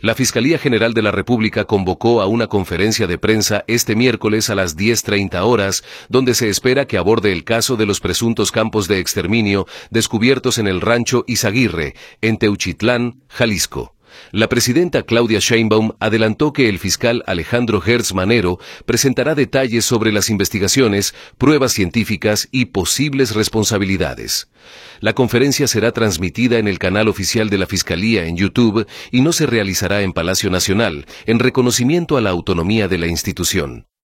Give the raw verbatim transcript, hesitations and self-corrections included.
La Fiscalía General de la República convocó a una conferencia de prensa este miércoles a las diez treinta horas, donde se espera que aborde el caso de los presuntos campos de exterminio descubiertos en el rancho Izaguirre, en Teuchitlán, Jalisco. La presidenta Claudia Sheinbaum adelantó que el fiscal Alejandro Gertz Manero presentará detalles sobre las investigaciones, pruebas científicas y posibles responsabilidades. La conferencia será transmitida en el canal oficial de la Fiscalía en YouTube y no se realizará en Palacio Nacional, en reconocimiento a la autonomía de la institución.